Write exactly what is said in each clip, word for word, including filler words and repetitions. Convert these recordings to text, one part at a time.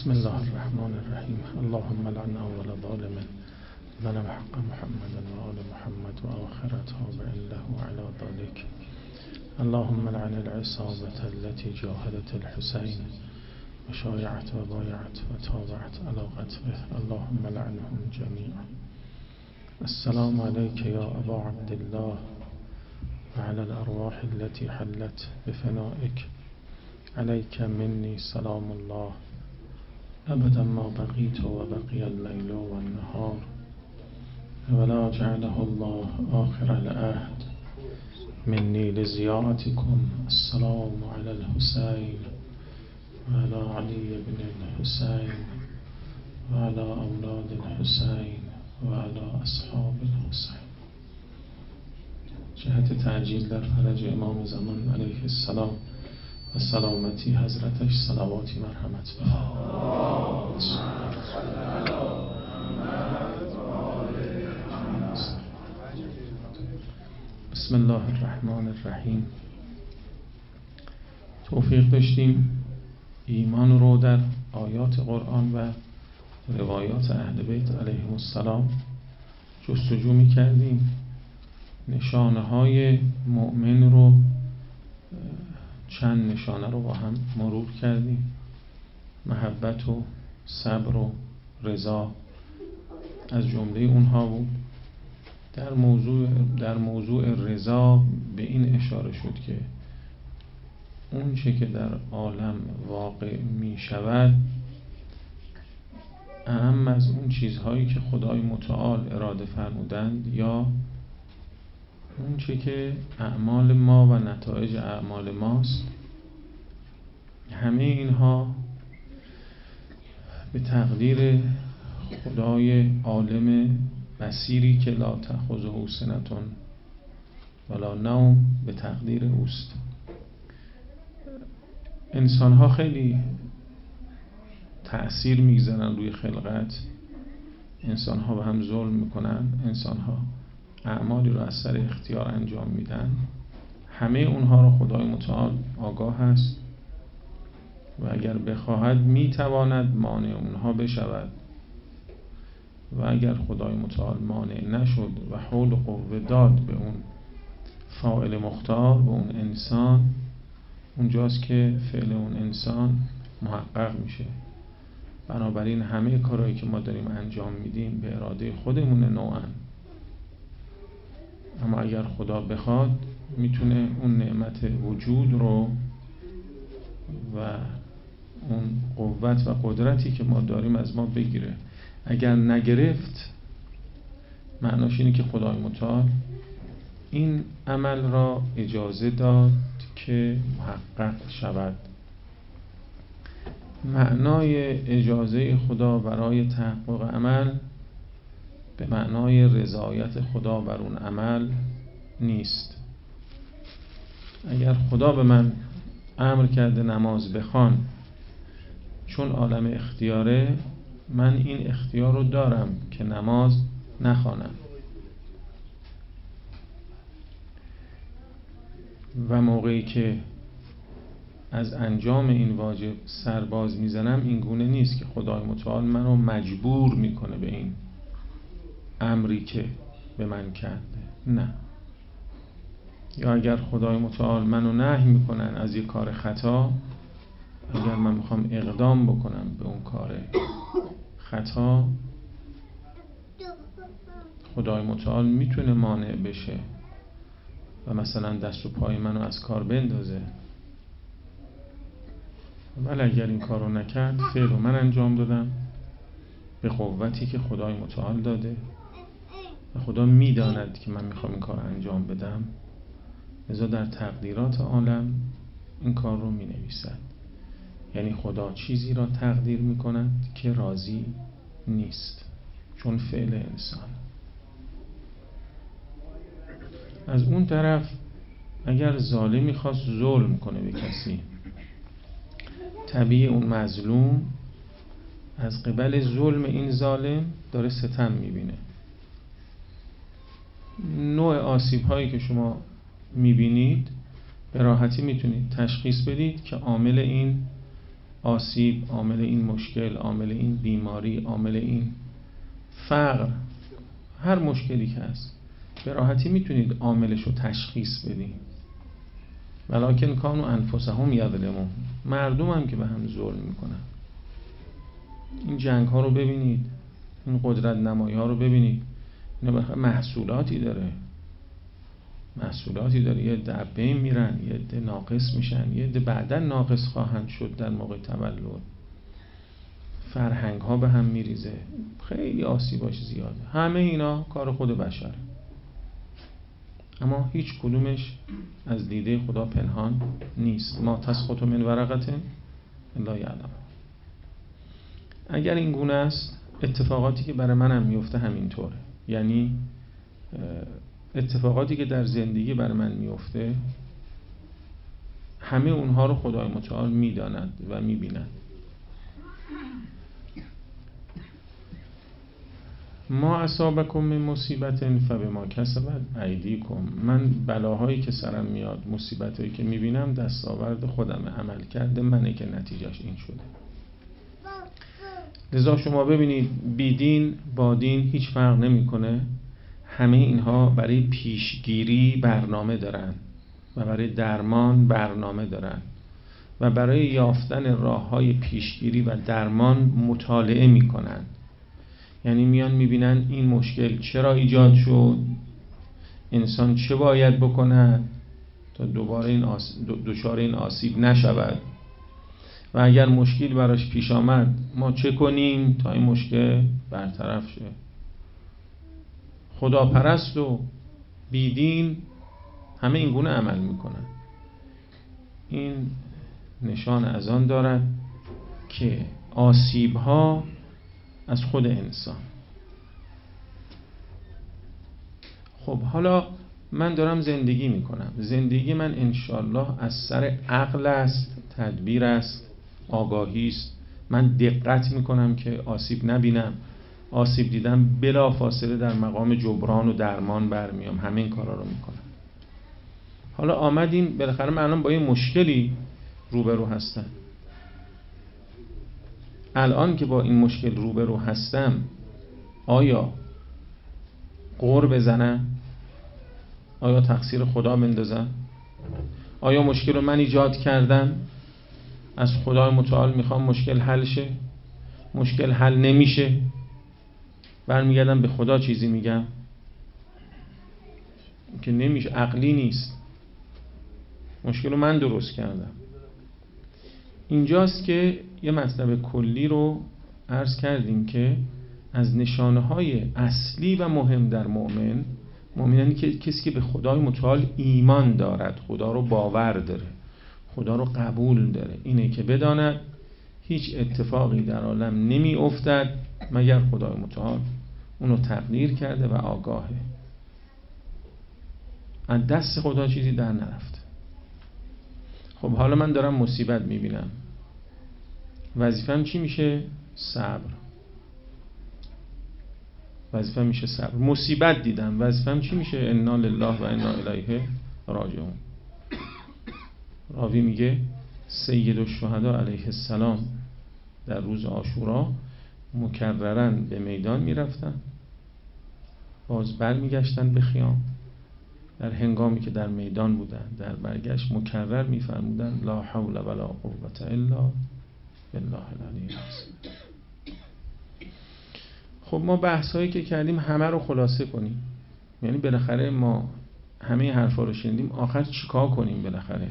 بسم الله الرحمن الرحیم. اللهم لعن اول ظالم ظلم حق محمد و آل محمد و آخر تابع له على ذلك. اللهم لعن العصابة التي جاهدت الحسين و شایعت و بایعت و تابعت على قتله. اللهم لعنهم جميعا. السلام عليك يا أبا عبد الله وعلى الأرواح التي حلت بفنائك. عليك مني سلام الله أبدا ما بقيت وبقي الليل والنهار، ولا جعله الله آخر العهد مني لزيارتكم. السلام على الحسين وعلى علي بن الحسين وعلى أولاد الحسين وعلى أصحاب الحسين. جهت تعجیل در فرج امام زمان علیه السلام و سلامتی حضرتش صلواتی مرحمت بفرمایید. بسم الله الرحمن الرحیم. توفیق داشتیم ایمان رو در آیات قرآن و روایات اهل بیت علیهم السلام جستجو می کردیم. نشانه های مؤمن رو چند نشانه رو با هم مرور کردیم. محبت و صبر و رضا از جمله اونها بود. در موضوع در موضوع رضا به این اشاره شد که اون چه که در عالم واقع می شود اهم از اون چیزهایی که خدای متعال اراده فرمودند یا اون چه که اعمال ما و نتایج اعمال ماست، همه اینها به تقدیر خدای عالم بصیری که لا تأخذه سنة ولا نوم به تقدیر اوست. انسان ها خیلی تأثیر میگذارن روی خلقت. انسان ها به هم ظلم میکنن. انسان ها اعمالی رو از سر اختیار انجام میدن. همه اونها رو خدای متعال آگاه است و اگر بخواهد میتواند مانع اونها بشود و اگر خدای متعال مانع نشد و حول و قوه داد به اون فاعل مختار، به اون انسان، اونجاست که فعل اون انسان محقق میشه. بنابراین همه کارهایی که ما داریم انجام میدیم به اراده خودمون نوعاً، اما اگر خدا بخواد میتونه اون نعمت وجود رو و اون قوت و قدرتی که ما داریم از ما بگیره. اگر نگرفت معناش اینه که خدای متعال این عمل را اجازه داد که محقق شود. معنای اجازه خدا برای تحقق عمل به معنای رضایت خدا بر اون عمل نیست. اگر خدا به من امر کرده نماز بخوان چون عالم اختیاره، من این اختیار رو دارم که نماز نخوانم و موقعی که از انجام این واجب سرباز میزنم این گونه نیست که خدای متعال منو مجبور میکنه به این امری که به من کرده. نه. یا اگر خدای متعال منو نهی میکنن از یک کار خطا، اگر من میخوام اقدام بکنم به اون کار خطا، خدای متعال میتونه مانع بشه و مثلا دست و پای منو از کار بندازه. ولی اگر این کارو نکرد، فعل رو من انجام دادم به قوتی که خدای متعال داده و خدا میداند که من میخوام این کار انجام بدم، لذا در تقدیرات عالم این کار رو مینویسد. یعنی خدا چیزی را تقدیر میکند که راضی نیست، چون فعل انسان. از اون طرف اگر ظالمی خواست ظلم کنه به کسی، طبیعی اون مظلوم از قبل ظلم این ظالم داره ستم میبینه. نوع آسیب هایی که شما میبینید به راحتی میتونید تشخیص بدید که عامل این آسیب، عامل این مشکل، عامل این بیماری، عامل این فقر، هر مشکلی که هست به راحتی میتونید عاملش رو تشخیص بدین. ولکن کانوا انفسهم یظلمون، مردم هم که به هم ظلم میکنن. این جنگ ها رو ببینید، این قدرت نمایی ها رو ببینید، اینا بالاخره محصولاتی داره، محصولاتی داره. یه دبه میرن، یه ده ناقص میشن، یه ده بعدن ناقص خواهند شد در موقع تولد. فرهنگ ها به هم میریزه، خیلی آسیباش زیاده. همه اینا کار خود بشره، اما هیچ کدومش از دیده خدا پنهان نیست. ما تسقط من ورقه الا یعلم. اگر این گونه است، اتفاقاتی که برای منم میفته همینطوره. یعنی اتفاقاتی که در زندگی برای من میفته، همه اونها رو خدای متعال میداند و میبیند. ما اصابکم من مصیبت فبما کسبت ایدیکم. من بلاهایی که سرم میاد، مصیبتایی که میبینم، دستاورد خودمه، عمل کرده منه که نتیجهش این شده. لذا شما ببینید بیدین با دین هیچ فرق نمیکنه. همه اینها برای پیشگیری برنامه دارن و برای درمان برنامه دارن و برای یافتن راه‌های پیشگیری و درمان مطالعه میکنن. یعنی میان میبینن این مشکل چرا ایجاد شد، انسان چه باید بکنه تا دوباره این آس... دچار این آسیب نشود، و اگر مشکل براش پیش آمد ما چه کنیم تا این مشکل برطرف شه. خداپرست و بیدین همه این گونه عمل میکنن. این نشان از آن دارد که آسیب ها از خود انسان. خب حالا من دارم زندگی میکنم، زندگی من انشالله از سر عقل است، تدبیر است، آگاهی است. من دقت میکنم که آسیب نبینم. آسیب دیدم بلا فاصله در مقام جبران و درمان برمیام، همه این کارا رو میکنم. حالا آمدیم بالاخره من الان با یه مشکلی روبرو هستم. الان که با این مشکل روبرو هستم، آیا غر بزنم؟ آیا تقصیر خدا بندازم؟ آیا مشکل رو من ایجاد کردم؟ از خدای متعال میخوام مشکل حل شه؟ مشکل حل نمیشه، برمیگردم به خدا چیزی میگم که نمیشه، عقلی نیست. مشکل رو من درست کردم. اینجاست که یه مطلب کلی رو عرض کردیم که از نشانه‌های اصلی و مهم در مؤمن، مؤمنانی که کسی که به خدای متعال ایمان دارد، خدا رو باور داره، خدا رو قبول داره، اینه که بداند هیچ اتفاقی در عالم نمی افتد مگر خدای متعال اونو تقدیر کرده و آگاهه. از دست خدا چیزی در نرفته. خب حالا من دارم مصیبت میبینم، وظیفه‌م چی میشه؟ صبر. وظیفه‌م میشه صبر. مصیبت دیدم، وظیفه‌م چی میشه؟ انا لله و انا الیه راجعون. راوی میگه سید الشهدا علیه السلام در روز عاشورا مکررن به میدان میرفتن، باز بر میگشتن به خیام. در هنگامی که در میدان بودن، در برگشت مکرر میفرمودن لا حول ولا قوة الا بالله العلی العظیم. خب ما بحث هایی که کردیم همه رو خلاصه کنیم، یعنی بالاخره ما همه حرفا رو شنیدیم، آخر چیکار کنیم؟ بالاخره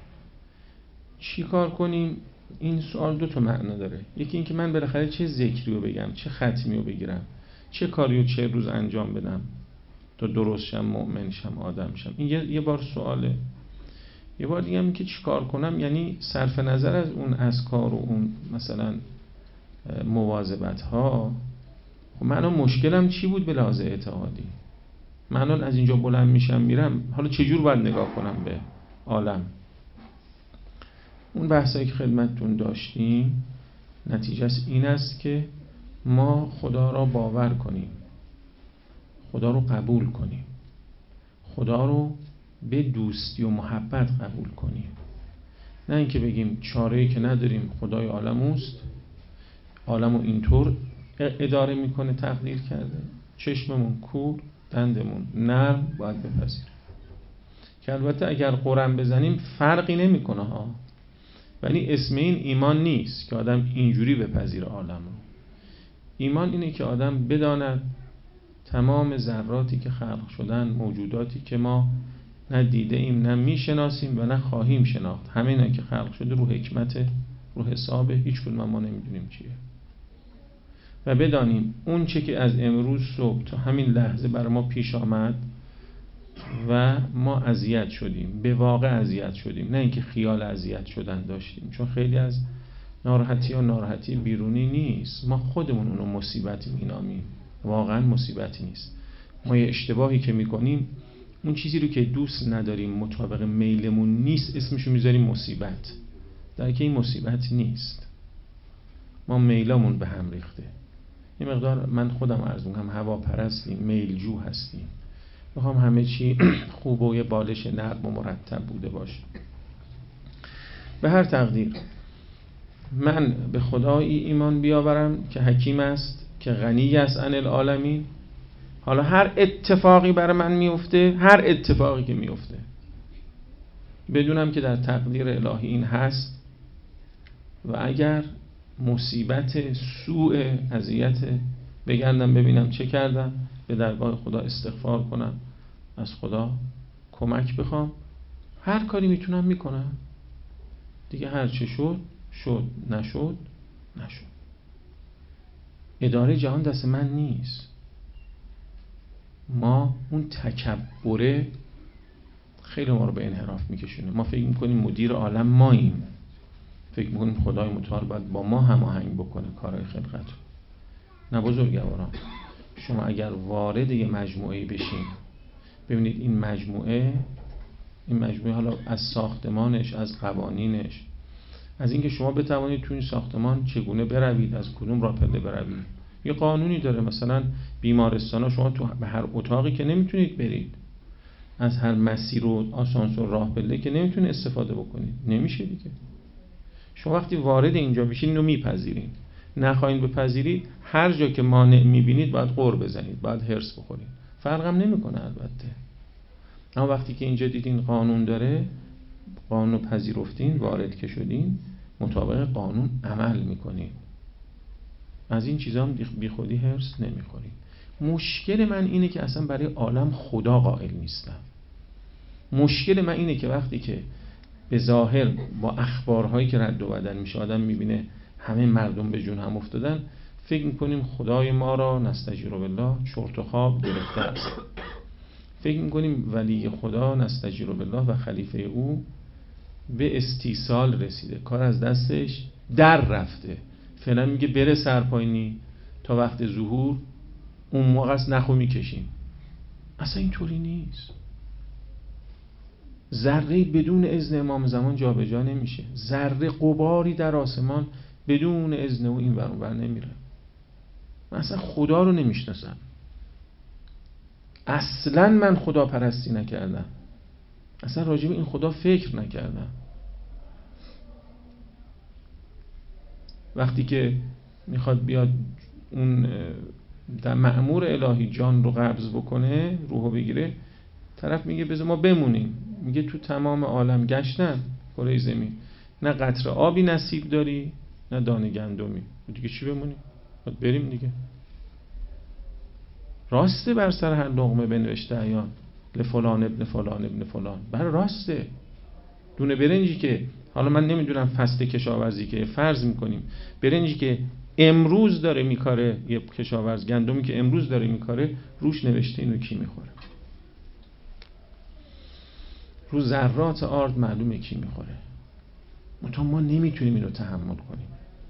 چیکار کنیم؟ این سوال دو تا معنا داره. یکی این که من بالاخره چه ذکری رو بگم، چه ختمی رو بگیرم، چه کاری رو چه روز انجام بدم تا درست شم، مؤمن شم، آدم شم. این یه, یه بار سواله. یه بار دیگه هم که چیکار کنم، یعنی صرف نظر از اون اذکار و اون مثلا مواظبت ها، خب من الان مشکلم چی بود به لحاظ اعتقادی؟ من الان از اینجا بلند میشم میرم، حالا چجور باید نگاه کنم به عالم؟ اون بحثایی که خدمتتون داشتیم نتیجهش این است که ما خدا را باور کنیم، خدا رو قبول کنیم، خدا رو به دوستی و محبت قبول کنیم، نه اینکه بگیم چاره‌ای که نداریم، خدای عالم اوست، عالمو اینطور اداره میکنه، تقدیر کرده، چشممون کور، دندمون نرم، باید بپذیریم. که البته اگر قرن بزنیم فرقی نمیکنه ها، ولی اسم این ایمان نیست که آدم اینجوری بپذیره عالم رو. ایمان اینه که آدم بداند تمام ذراتی که خلق شدن، موجوداتی که ما نه دیده ایم نه میشناسیم و نه خواهیم شناخت، همه اینا که خلق شده رو حکمت، رو حساب، هیچ کدوم ما نمیدونیم چیه. و بدانیم اون چه که از امروز صبح تا همین لحظه برای ما پیش آمد و ما اذیت شدیم، به واقع اذیت شدیم، نه اینکه خیال اذیت شدن داشتیم، چون خیلی از ناراحتی و ناراحتی بیرونی نیست، ما خودمون اونو مصیبت مینامیم، واقعا مصیبتی نیست. ما یه اشتباهی که میکنیم، اون چیزی رو که دوست نداریم، مطابق میلمون نیست، اسمشو میذاریم مصیبت، در که این مصیبت نیست. ما میلمون به هم ریخته. این مقدار من خودم عرض میکنم هواپرستیم، میلجو هستیم، میخوام همه چی خوب و یه بالش نرم و مرتب بوده باشه. به هر تقدیر من به خدایی ایمان بیاورم که حکیم است، که غنی است عن العالمین. حالا هر اتفاقی برای من میفته، هر اتفاقی که میفته، بدونم که در تقدیر الهی این هست، و اگر مصیبت، سوء، اذیت، بگردم ببینم چه کردم، به درگاه خدا استغفار کنم، از خدا کمک بخوام، هر کاری میتونم میکنم دیگه. هر چه شد شد، نشد نشد. اداره جهان دست من نیست. ما اون تکبره خیلی ما رو به انحراف میکشونه. ما فکر میکنیم مدیر عالم ماییم، فکر میکنیم خدای متعال باید با ما هماهنگ بکنه کارهای خلقت. نه بزرگواران، شما اگر وارد یه مجموعه بشین، ببینید این مجموعه این مجموعه حالا از ساختمانش، از قوانینش، از اینکه شما بتوانید تو این ساختمان چگونه بروید، از کدوم راه پله بروید. یه قانونی داره. مثلا بیمارستانا شما تو به هر اتاقی که نمیتونید برید، از هر مسیر و آسانسور راه پله که نمیتونید استفاده بکنید، نمیشه دیگه. شما وقتی وارد اینجا بشین اینو میپذیرید، نخواهید بپذیرید، هر جا که مانع میبینید باید غر بزنید، باید هرس بخورید. فرقم نمیکنه البته. اما وقتی که اینجا دیدین قانون داره، قانون پذیرفتین، وارد که شدین، مطابق قانون عمل میکنین، از این چیزا هم بی خودی هرس نمیخورین. مشکل من اینه که اصلا برای عالم خدا قائل نیستم. مشکل من اینه که وقتی که به ظاهر با اخبارهایی که رد و بدل میشه آدم میبینه همه مردم به جون هم افتادن، فکر میکنیم خدای ما را نستجیر بالله چرت و خواب گرفته است. فکر میکنیم ولی خدا نستجیر بالله و خلیفه او به استیصال رسیده، کار از دستش در رفته، فعلا میگه بره سرپاینی تا وقت ظهور، اون موقع است نخو میکشیم. اصلا اینطوری نیست. ذره بدون اذن امام زمان جا به جا نمیشه. ذره غباری در آسمان بدون اذن او این ور اون ور نمیره. من اصلا خدا رو نمیشناسم. اصلا من خدا پرستی نکردم. اصلا راجع به این خدا فکر نکردم. وقتی که میخواد بیاد اون در مأمور الهی جان رو قبض بکنه، روحو بگیره، طرف میگه بذار ما بمونیم. میگه تو تمام عالم گشتن کره زمین، نه قطره آبی نصیب داری نه دانه گندمی، دیگه چی بمونیم؟ باید بریم دیگه. راسته بر سر هر لقمه بنوشته عیان لفلان ابن فلان ابن فلان، بر راسته. دونه برنجی که حالا من نمیدونم فصل کشاورزی که فرض میکنیم، برنجی که امروز داره میکاره، یه کشاورز گندمی که امروز داره میکاره، روش نوشته اینو کی میخوره. رو ذرات آرد معلومه کی میخوره. منتها ما نمیتونیم اینو تحمل کنیم.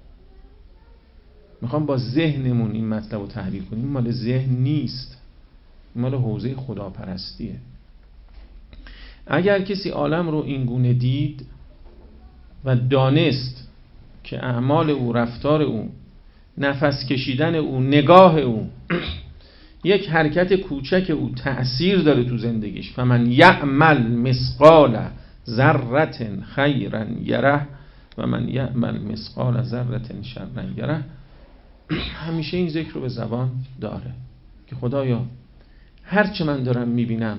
میخوام با ذهنمون این مطلب رو تحلیل کنیم. این مال ذهن نیست، این مال حوزه خداپرستیه. اگر کسی عالم رو این گونه دید و دانست که اعمال او، رفتار او، نفس کشیدن او، نگاه او، یک حرکت کوچک او تأثیر داره تو زندگیش، فمن یعمل مثقال ذره خیرا یره و من یعمل مثقال ذره شرا یره. همیشه این ذکر رو به زبان داره که خدایا هرچه من دارم میبینم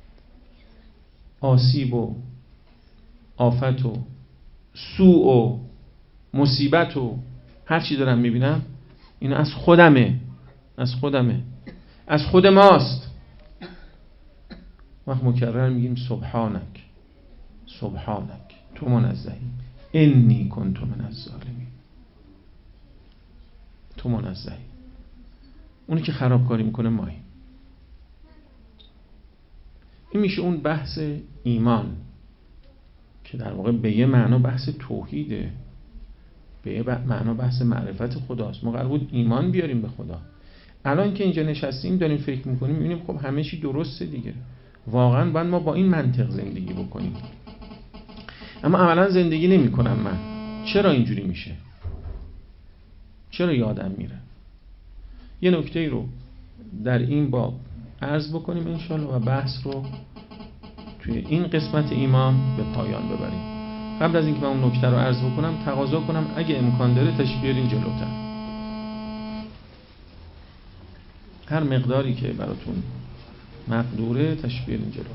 آسیب و آفت و سوء و مصیبت و هرچی دارم میبینم این از خودمه، از خودمه، از خود ماست. وقت مکرر میگیم سبحانک سبحانک، تو منزهی، انی کنت من الظالمین، تو منزهی. اونی که خرابکاری میکنه مایی. این میشه اون بحث ایمان که در واقع به یه معنا بحث توحیده، به یه معنا بحث معرفت خداست. ما قرار بود ایمان بیاریم به خدا. الان که اینجا نشستیم داریم فکر میکنیم میبینیم خب همه چی درسته دیگه، واقعا باید ما با این منطق زندگی بکنیم. اما عملا زندگی نمی کنم من. چرا اینجوری میشه؟ چرا یادم میره؟ یه نکته رو در این باب عرض بکنیم انشالله و بحث رو توی این قسمت ایمان به پایان ببریم. قبل از اینکه من اون نکته رو عرض بکنم تقاضا کنم اگه امکان داره تشریف بیارین جلوتر، هر مقداری که براتون مقدوره تشریف بیارین جلوتر.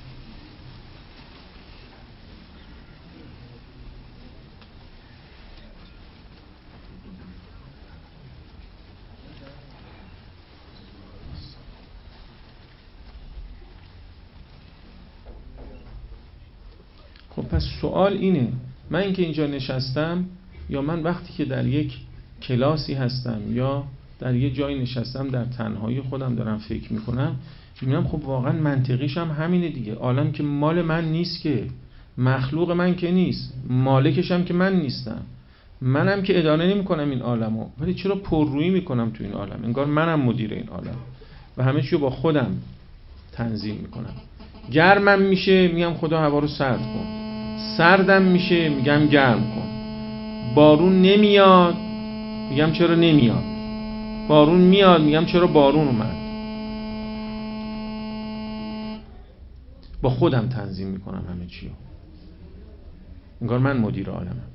خب پس سوال اینه، من اینکه اینجا نشستم یا من وقتی که در یک کلاسی هستم یا در یک جایی نشستم در تنهایی خودم دارم فکر میکنم میبینم خب واقعا منطقیش هم همینه دیگه. عالم که مال من نیست، که مخلوق من که نیست، مالکش هم که من نیستم، منم که اداره نمیکنم این عالمو، ولی چرا پررویی میکنم تو این عالم؟ انگار منم مدیر این عالم و همه چیو با خودم تنظیم میکنم. گرمم میشه میگم خدا هوا رو سرد کن، سردم میشه میگم گرم کن، بارون نمیاد میگم چرا نمیاد، بارون میاد میگم چرا بارون اومد. با خودم تنظیم میکنم همه چیو، انگار من مدیر عالمم.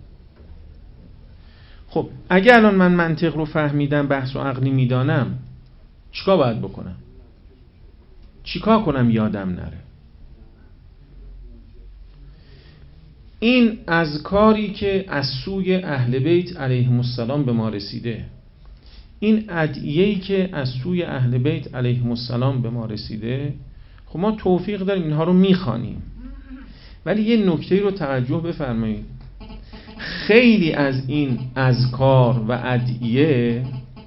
خب اگه الان من منطق رو فهمیدم، بحث و عقلی میدانم، چیکار باید بکنم؟ چیکار کنم یادم نره؟ این اذکاری که از سوی اهل بیت علیهم السلام به ما رسیده، این ادعیه‌ای که از سوی اهل بیت علیهم السلام به ما رسیده، خب ما توفیق داریم اینها رو میخوانیم، ولی یه نکته رو توجه بفرمایید. خیلی از این اذکار و ادعیه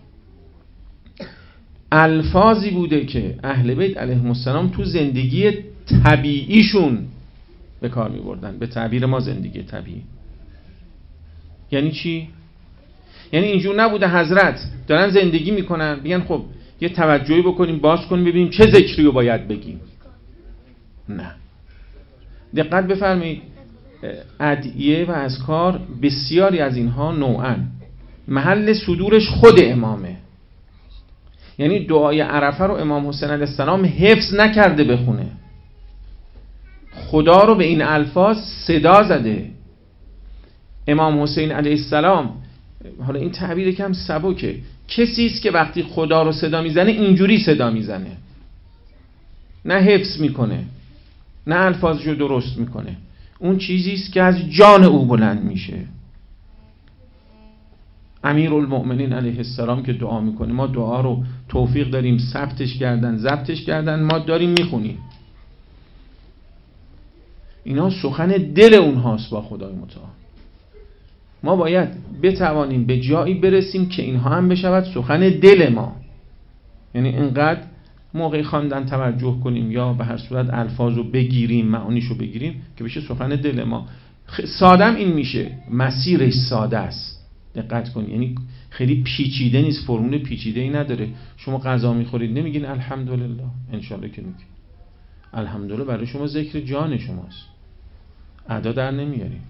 الفاظی بوده که اهل بیت علیهم السلام تو زندگی طبیعیشون به کار می بردن. به تعبیر ما زندگی طبیعی یعنی چی؟ یعنی اینجور نبوده حضرت دارن زندگی میکنن بیان خب یه توجهی بکنیم باز کنیم ببینیم چه ذکری رو باید بگیم. نه، دقت بفرمایید، ادعیه و اذکار بسیاری از اینها نوعاً محل صدورش خود امامه. یعنی دعای عرفه رو امام حسین علیه السلام حفظ نکرده بخونه، خدا رو به این الفاظ صدا زده. امام حسین علیه السلام، حالا این تعبیر کم سبکه، کسی است که وقتی خدا رو صدا میزنه اینجوری صدا میزنه، نه حفظ میکنه نه الفاظش رو درست میکنه، اون چیزی است که از جان او بلند میشه. امیرالمؤمنین علیه السلام که دعا میکنه، ما دعا رو توفیق داریم ثبتش کردن ضبطش کردن، ما داریم میخونیم، اینا سخن دل اونهاست با خدای متعال. ما باید بتوانیم به جایی برسیم که اینها هم بشود سخن دل ما، یعنی اینقدر موقع خواندن توجه کنیم یا به هر صورت الفاظ رو بگیریم، معانیش رو بگیریم که بشه سخن دل ما. سادم این میشه، مسیرش ساده است، دقت کنید، یعنی خیلی پیچیده نیست، فرمول پیچیده ای نداره. شما غذا میخورید نمیگین الحمدلله، انشالله که میگین الحمدلله، برای شما ذکر جان شماست، ادا در نمیاریم.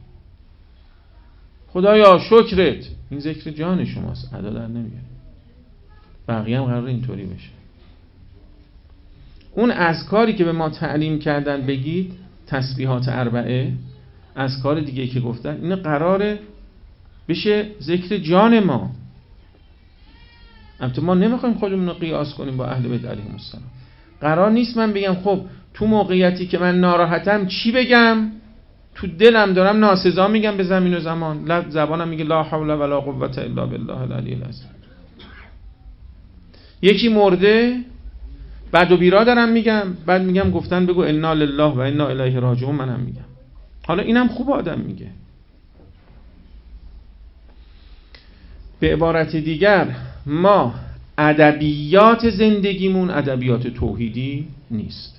خدایا شکرت، این ذکر جان شماست، ادا در نمیاریم. بقیه هم قراره اینطوری بشه. اون اذکاری که به ما تعلیم کردن بگید، تسبیحات اربعه، اذکار دیگه که گفتن، این قراره بشه ذکر جان ما. البته ما نمیخوایم خودمون رو قیاس کنیم با اهل بیت علیهم السلام. قرار نیست من بگم خب تو موقعیتی که من ناراحتم چی بگم، تو دلم دارم ناسزا میگم به زمین و زمان، زبانم میگه لا حول ولا قوة الا بالله العلی العظیم. یکی مرده بعد و بیرا دارم میگم، بعد میگم گفتن بگو انا لله و انا الیه راجعون، منم میگم. حالا اینم خوب آدم میگه. به عبارت دیگر ما ادبیات زندگیمون ادبیات توحیدی نیست.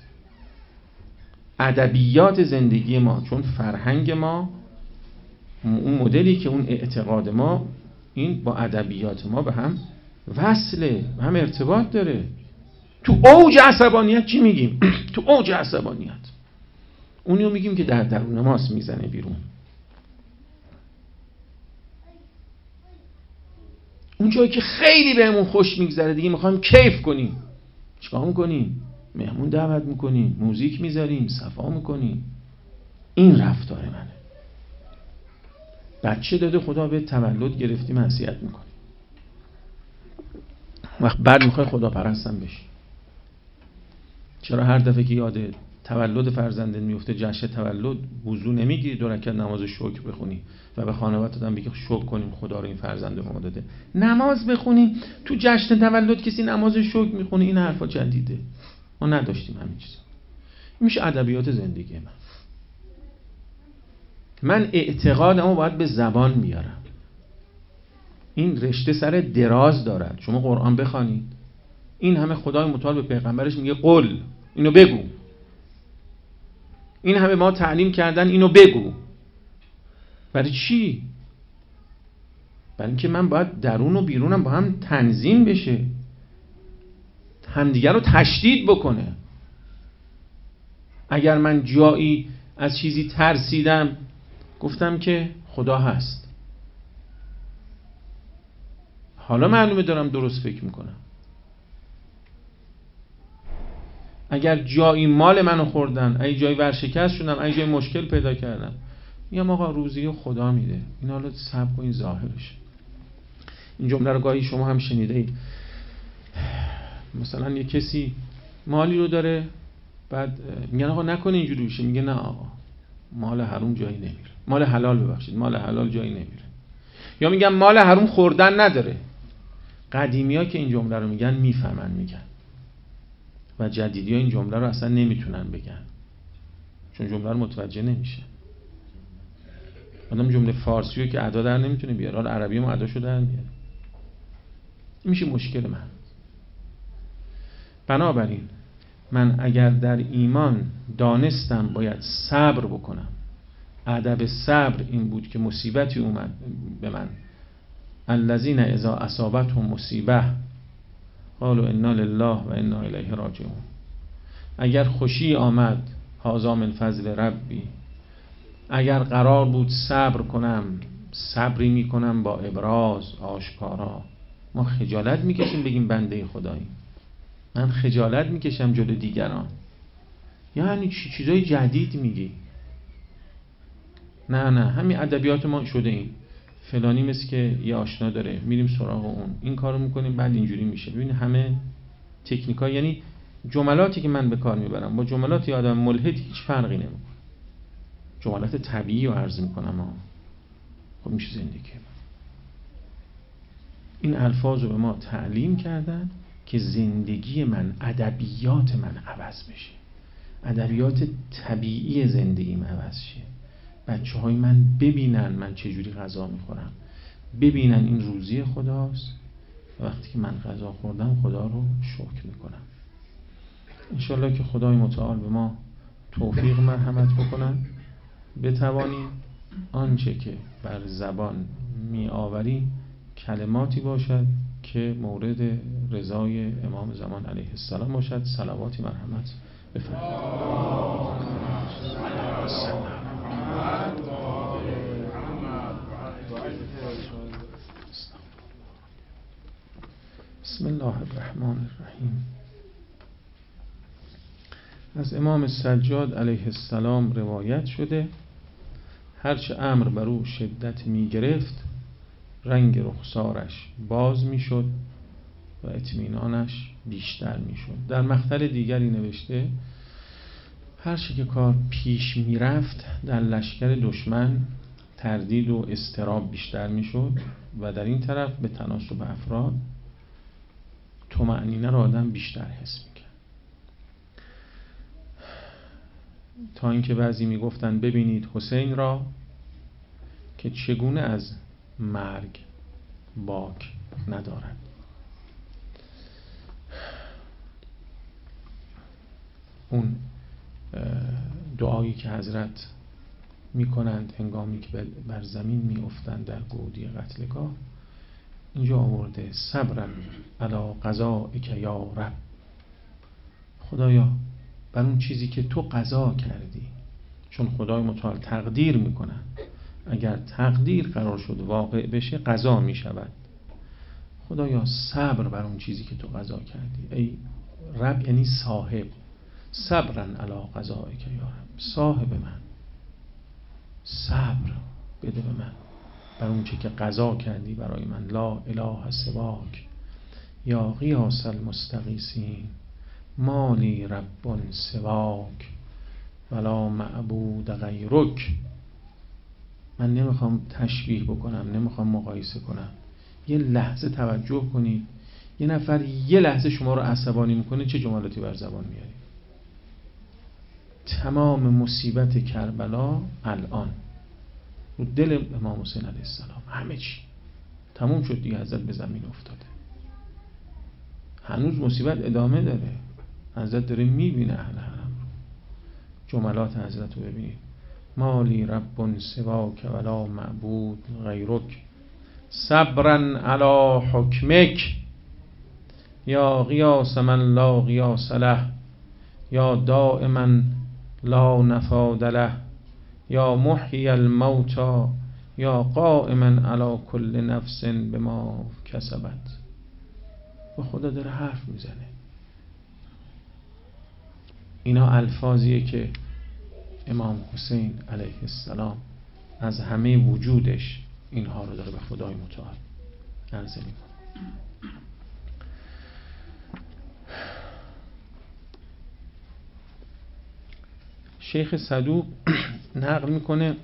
ادبیات زندگی ما، چون فرهنگ ما اون مدلی که اون اعتقاد ما این با ادبیات ما به هم وصله، به هم ارتباط داره. تو اوج عصبانیت چی میگیم؟ تو اوج عصبانیت اونیو میگیم که در درون ماست میزنه بیرون. اون جایی که خیلی بهمون خوش میگذره دیگه میخوایم کیف کنیم، چیکار میکنیم؟ مهمون دعوت میکنیم، موزیک میذاریم، صفا میکنیم. این رفتار منه. بچه داده خدا به تولد گرفتی معصیت میکنی، وقت بعد میخوای خدا پرستم بشی. چرا هر دفعه که یاد تولد فرزندت میفته، جشن تولد، وضو نمیگیری دو رکعت نماز شکر بخونی و به خانواده‌ت هم بگی شکر کنیم خدا رو این فرزند به ما داده؟ نماز بخونیم تو جشن تولد کسی نماز شکر میخونه؟ این حرفا جدیده، ما نداشتیم همین چیزا. این میشه ادبیات زندگی من. من اعتقادمو باید به زبان بیارم. این رشته سر دراز دارد. شما قرآن بخوانید، این همه خدای متعال به پیغمبرش میگه قل، اینو بگو. این همه ما تعلیم کردن اینو بگو. برای چی؟ برای اینکه من باید درون و بیرونم با هم تنظیم بشه، همدیگر رو تشدید بکنه. اگر من جایی از چیزی ترسیدم، گفتم که خدا هست، حالا معلومه دارم درست فکر میکنم. اگر جایی مال منو خوردن، اگه جایی ورشکست شدم، اگه جایی مشکل پیدا کردم، میگم آقا روزی خدا میده، این حالا صبر کن، این ظاهرش. این جمله رو گاهی شما هم شنیده اید. مثلا یه کسی مالی رو داره، بعد میگن آقا نکنه اینجوری بشه، میگه نه آقا مال حرام جایی نمیره، مال حلال ببخشید مال حلال جایی نمیره. یا میگن مال حرام خوردن نداره. قدیمی‌ها که این جمله رو میگن میفهمن میگن، و جدیدی‌ها این جمله رو اصلا نمیتونن بگن، چون جمله رو متوجه نمیشه. آدم جمله فارسی رو که ادا در نمیتونه بیاره، حالا عربی هم اداشو در میاره. این میشه مشکل من. بنابراین من اگر در ایمان دانستم باید صبر بکنم، ادب صبر این بود که مصیبتی اومد به من، الذین اذا اصابتهم مصیبه قالوا انا لله و انا الیه راجعون. اگر خوشی آمد هذا من فضل ربی، اگر قرار بود صبر کنم صبری میکنم با ابراز آشکارا. ما خجالت میکشیم بگیم بنده خداییم، من خجالت میکشم جلو دیگران. یعنی چی چیزای جدید میگی؟ نه نه همین ادبیات ما شده. این فلانی مثل که یه آشنا داره، میریم سراغ اون، این کارو میکنیم، بعد اینجوری میشه. ببین همه تکنیکا، یعنی جملاتی که من به کار میبرم با جملاتی آدم ملحد هیچ فرقی نمیکنه. جملات طبیعی رو عرض میکنم ها. خب میشه زندگی. این الفاظ رو به ما تعلیم کردن که زندگی من، ادبیات من عوض بشه، ادبیات طبیعی زندگیم عوض شه. بچه های من ببینن من چجوری غذا میخورم، ببینن این روزی خداست، وقتی که من غذا خوردم خدا رو شکر میکنم. انشالله که خدای متعال به ما توفیق مرحمت بکنن، بتوانیم آنچه که بر زبان می آوریم کلماتی باشد که مورد رضای امام زمان علیه السلام باشد. صلواتی مرحمت بفرمایید. بسم الله الرحمن الرحیم. از امام سجاد علیه السلام روایت شده هرچه امر بر او شدت می گرفت رنگ رخسارش باز می شد و اطمینانش بیشتر می شد. در مقطع دیگری نوشته هرچه که کار پیش می رفت در لشکر دشمن تردید و اضطراب بیشتر می شد و در این طرف به تناسب افراد طمأنینه را آدم بیشتر حس می کرد، تا اینکه بعضی می گفتن ببینید حسین را که چگونه از مرگ باک ندارد. اون دعایی که حضرت می کنند هنگامی که بر زمین می افتند در گودی قتلگاه، اینجا آورده صبرا علی قضائک یا رب، خدایا بر اون چیزی که تو قضا کردی، چون خدای متعال تقدیر می کنند، اگر تقدیر قرار شد واقع بشه قضا می شود. خدایا صبر بر اون چیزی که تو قضا کردی. ای رب یعنی صاحب، صبرا علی قضائک یا رب، صاحب من صبر بده به من بر اون چیزی که قضا کردی برای من. لا اله سواک یا غیاث المستغیثین مالی رب سواک ولا معبود غیرک. من نمیخوام تشبیه بکنم، نمیخوام مقایسه کنم. یه لحظه توجه کنید، یه نفر یه لحظه شما رو عصبانی میکنه چه جملاتی بر زبان میاری. تمام مصیبت کربلا الان رو دل امام حسین علیه السلام، همه چی تموم شد دیگه، حضرت به زمین افتاده. هنوز مصیبت ادامه داره، حضرت داره میبینه اهل حرم رو. جملات حضرت رو ببینید: مالی رب سواک ولا معبود غیرک صبرا علی حکمک یا غیاث من لا غیاث له یا دائما لا نفاد له یا محیی الموتی یا قائما علی کل نفس بما کسبت. و خدا داره حرف میزنه. اینا الفاظیه که امام حسین علیه السلام از همه وجودش اینها رو داره به خدای متعال عرضه میکنه. شیخ صدوق نقل میکنه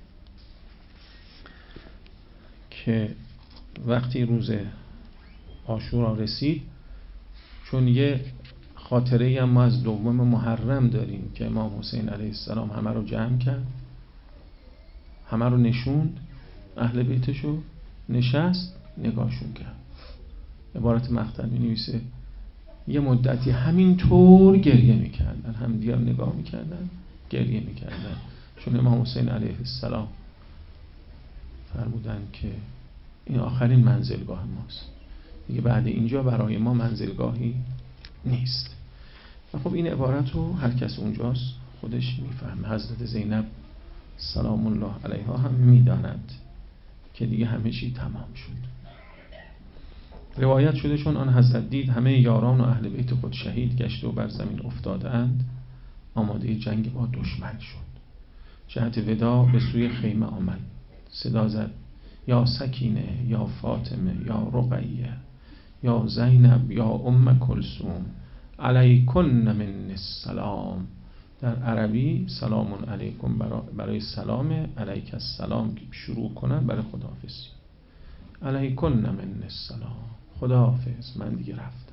که وقتی روز عاشورا رسید، چون یه خاطره هم ما از دوم محرم داریم که امام حسین علیه السلام همه رو جمع کرد، همه رو نشوند، اهل بیتشو نشست نگاهشون کرد. عبارت مقطع می نویسه یه مدتی همینطور گریه میکردن، هم دیگر نگاه میکردن، گریه میکردن، چون امام حسین علیه السلام فرمودن که این آخرین منزلگاه ماست دیگه، بعد اینجا برای ما منزلگاهی نیست. و خب این عبارت رو هر کس اونجاست خودش میفهمه. حضرت زینب سلام الله علیها هم میداند که دیگه همه چی تمام شد. روایت شده چون آن حضرت دید همه یاران و اهل بیت خود شهید گشته و بر زمین افتادند، آماده جنگ با دشمن شد. جهت ودا به سوی خیمه آمد، صدا زد یا سکینه یا فاطمه یا رقیه یا زینب یا ام کلثوم علیکن من السلام. در عربی سلام علیکم برای سلام، علیک السلام شروع کنن برای خداحافظی. علیکن من السلام، خداحافظ من دیگه رفتم.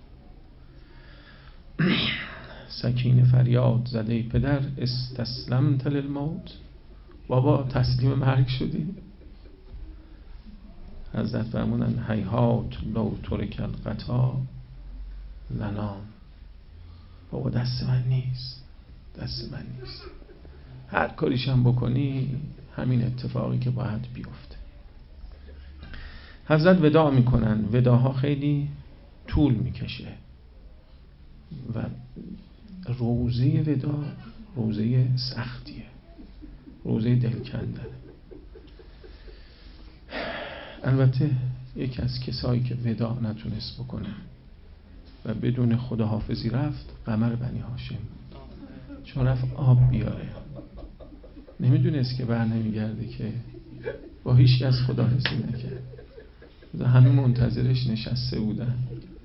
سکینه فریاد زده ای پدر استسلمت للموت، بابا تسلیم مرگ شدی؟ حضرت فرمودن هیهات لو ترک القطا لنام. بابا دست من نیست، دست من نیست، هر کاریشم بکنی همین اتفاقی که باید بیفته. حضرت وداع میکنن، وداها خیلی طول میکشه و روزه وداع روزه سختیه، روزه دلکندنه. البته یکی از کسایی که وداع نتونست بکنه و بدون خداحافظی رفت قمر بنی هاشم چون رفت آب بیاره. نمیدونست که بر نمیگرده، که با هیچ کس خدا حسی نکرد، همه منتظرش نشسته بودن.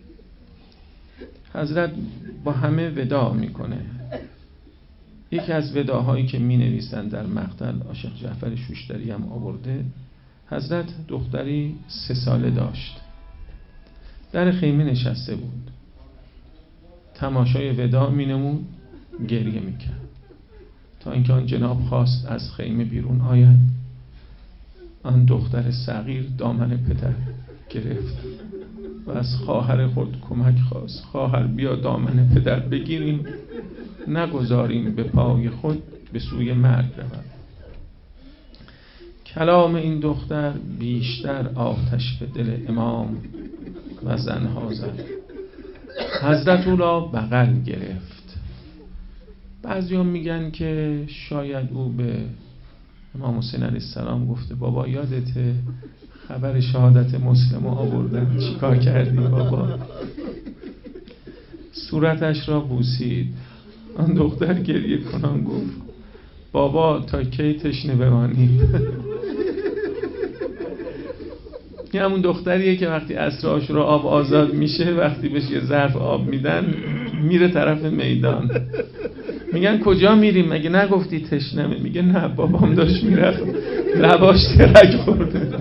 حضرت با همه وداع میکنه. یکی از وداعهایی که می نویسن در مقتل عاشق جعفر شوشتری هم آورده، حضرت دختری سه ساله داشت، در خیمه نشسته بود، تماشای وداع می نمود، گریه می کرد، تا اینکه آن جناب خواست از خیمه بیرون آید. آن دختر صغیر دامن پدر گرفت و از خواهر خود کمک خواست. خواهر بیا دامن پدر بگیریم، نگذاریم به پای خود به سوی مرگ رود. کلام این دختر بیشتر آتش به دل امام و زنها زد. حضرت او را بغل گرفت. بعضیان میگن که شاید او به امام حسین علیه السلام گفته بابا یادته خبر شهادت مسلم آوردن، چیکار کردی بابا؟ صورتش را بوسید. آن دختر گریه کنان گفت بابا تا کی تشنه بمانی؟ این همون دختریه که وقتی عصر عاشورا آب آزاد میشه، وقتی بهش یه ظرف آب میدن میره طرف میدان. میگن کجا میریم؟ مگه نگفتی تشنمه؟ میگه نه بابام داشت میرفت لباش ترک خورده.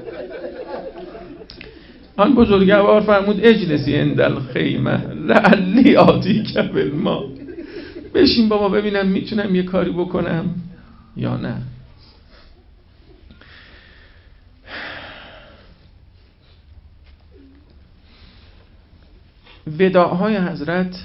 آن بزرگوار فرمود اجلسی عند الخیمه لعلی آتیک بالماء. بشین بابا ببینم میتونم یه کاری بکنم یا نه. وداعهای حضرت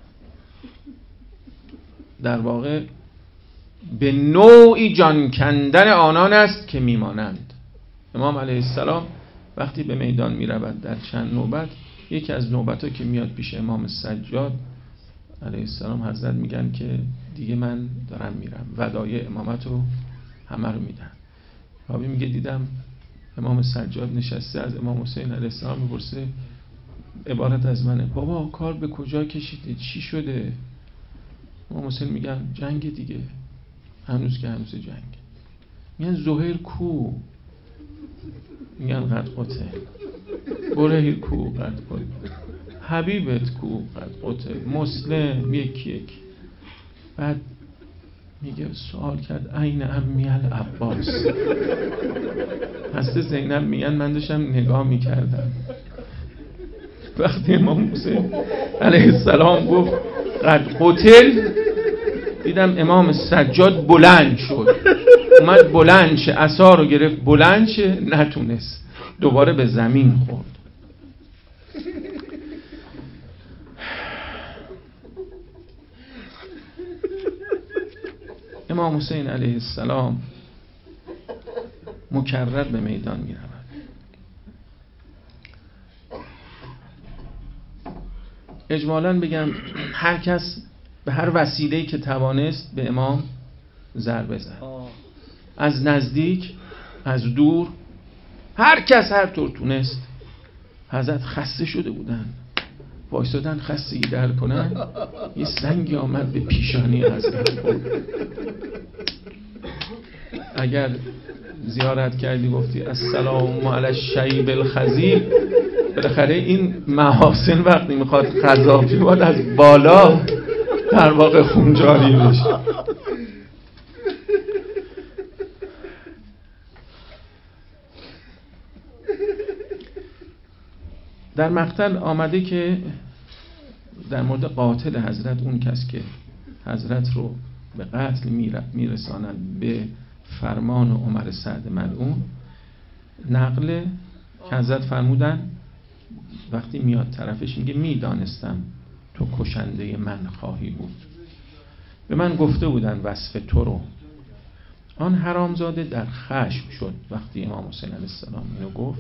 در واقع به نوعی جان کندن آنان است که میمانند. امام علیه السلام وقتی به میدان میرود در چند نوبت، یکی از نوبت‌ها که میاد پیش امام سجاد علیه السلام، حضرت میگن که دیگه من دارم میرم، ودایع امامت رو همه رو میدن. راوی میگه دیدم امام سجاد نشسته، از امام حسین علیه السلام میپرسه عبارت از منه، بابا کار به کجا کشیده، چی شده؟ امام حسین میگن جنگ دیگه، هنوز که هنوز جنگ. میگن زهیر کو؟ میگن قد قتل. برهیر کو؟ قد قتل. حبیبت کو؟ قد قتل. مسلم یک یک. بعد میگه سوال کرد عین امی العباس. هسته زینب میگن من داشتم نگاه میکردم، وقتی امام حسین علیه السلام گفت قد قتل، دیدم امام سجاد بلند شد، اومد بلند شه، عصا رو گرفت بلند شه، نتونست، دوباره به زمین خورد. امام حسین علیه السلام مکرر به میدان می رود. اجمالاً بگم هر کس به هر وسیله‌ای که توانست به امام ضربه زد، از نزدیک از دور، هر کس هر طور تونست. حضرت خسته شده بودن، وایسادن خستگی در کنن، یه سنگی آمد به پیشانی حضرت خورد. اگر زیارت کردی گفتی السلام علی الشیب الخضیب، بالاخره این محاسن وقتی میخواد قذافی باید از بالا در واقع خونجاری بشه. در مقتل آمده که در مورد قاتل حضرت، اون کس که حضرت رو به قتل میرساند به فرمان عمر سعد ملعون، نقل که حضرت فرمودن وقتی میاد طرفش میگه میدانستم تو کشنده من خواهی بود، به من گفته بودن وصف تو رو. آن حرامزاده در خشم شد وقتی امام حسین علیه السلام اینو گفت.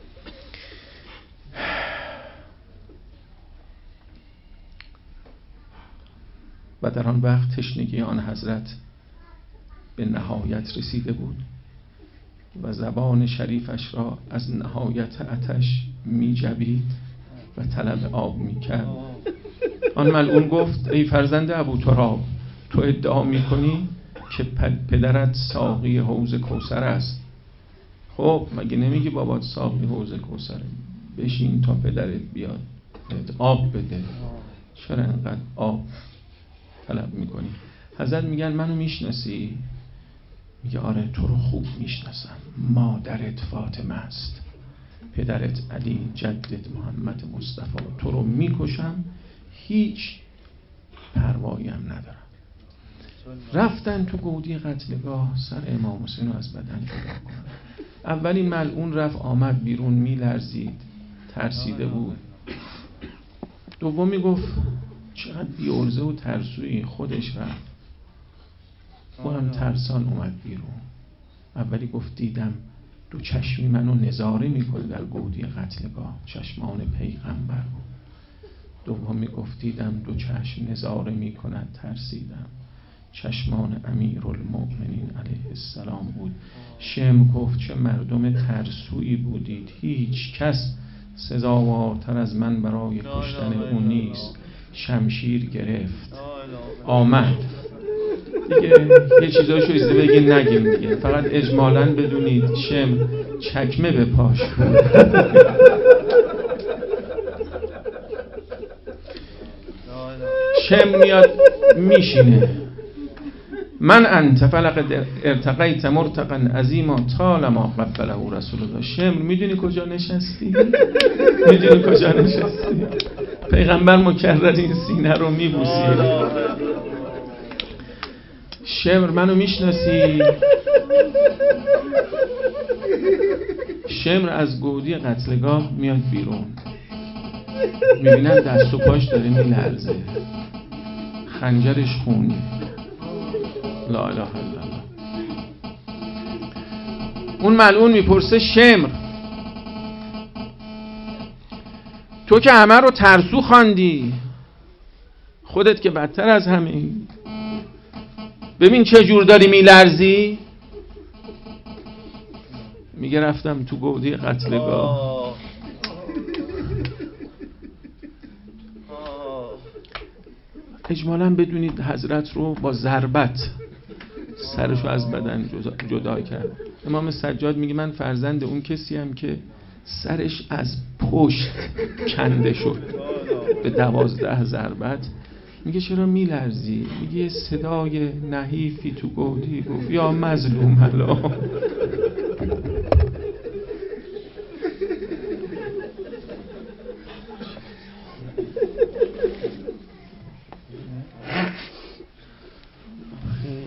و در آن وقت تشنگی آن حضرت به نهایت رسیده بود و زبان شریفش را از نهایت آتش می جبید و طلب آب می کرد. آن ملعون گفت ای فرزند ابو تراب، تو ادعا میکنی که پدرت ساقی حوض کوثر است. خب مگه نمیگی بابات ساقی حوض کوثره؟ بشین تا پدرت بیاد آب بده. چرا انقدر آب طلب میکنی؟ حضرت میگن منو میشناسی؟ میگه آره تو رو خوب میشناسم. مادرت فاطمه است، پدرت علی، جدت محمد مصطفی. تو رو میکشم، هیچ پروایی هم ندارم. رفتن تو گودی قتلگاه سر امام حسین رو از بدن جدا کنن. اولی ملعون رفت آمد بیرون، میلرزید، ترسیده بود. دومی گفت چقدر بی‌عرضه و ترسویی، خودش رفت. اونم ترسان اومد بیرون. اولی گفت دیدم دو چشمی منو نظاره میکنه در گودی قتلگاه، چشمان پیغمبر بود. دومی گفت دیدم دو چشم نظاره میکند، ترسیدم، چشمان امیرالمؤمنین علیه السلام بود. شم گفت چه مردم ترسویی بودید، هیچ کس سزاوارتر از من برای کشتن اون نیست. شمشیر گرفت آمد دیگه، یه چیزاشو ایسته بگین نگیم دیگه، فقط اجمالاً بدونید شم چکمه به پاش بود. شم میاد میشینه، من انت فلقد ارتقیت مرتقا عظیما طالما قبله رسول الله. شمر میدونی کجا نشستی؟ میدونی کجا نشستی؟ پیغمبر مکرر این سینه رو میبوسی. شمر منو میشناسی؟ شمر از گودی قتلگاه میاد بیرون، میبینن دست و پاش داره میلرزه، خنجرش خونه. لا اله الا الله. اون ملعون میپرسه شمر تو که همه رو ترسو خواندی، خودت که بدتر از همه، ببین چه جور داری میلرزی. میگه رفتم تو گودی قتلگاه، اجمالاً بدونید حضرت رو با ضربت سرشو از بدن جدا کرد. امام سجاد میگه من فرزند اون کسی هم که سرش از پشت کنده شد به دوازده ضربت. میگه چرا میلرزی؟ میگه صدای نحیفی تو گودی گفت یا مظلوم هلا.